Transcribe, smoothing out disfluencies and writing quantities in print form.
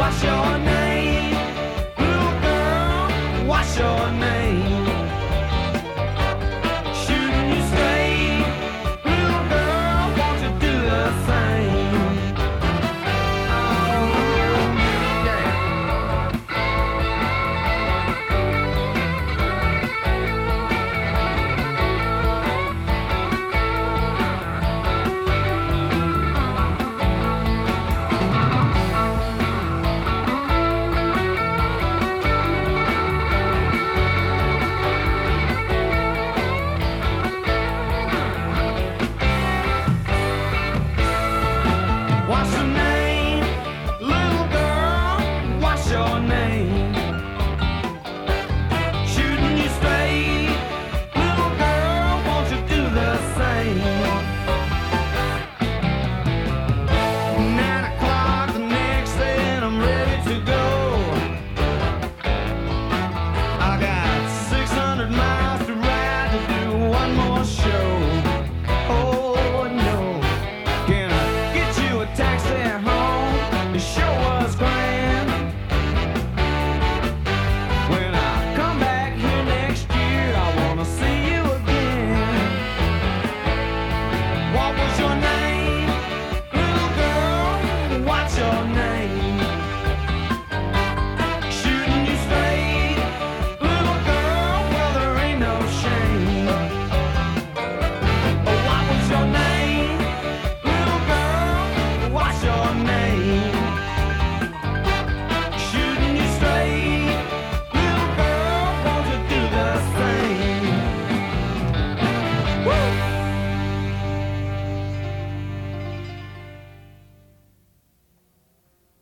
What's your name? Little girl, what's your name? Shouldn't you stay? Little girl, won't you do the same? What's your name? Little girl, what's your name? Shouldn't you stay? Little girl, won't you do the same? 9 o'clock the next day and I'm ready to go. I got 600 miles to ride to do one more show. Oh no, can I get you a taxi home? The show was grand. When I come back here next year, I wanna see you again. What was your name? Little girl, what's your name?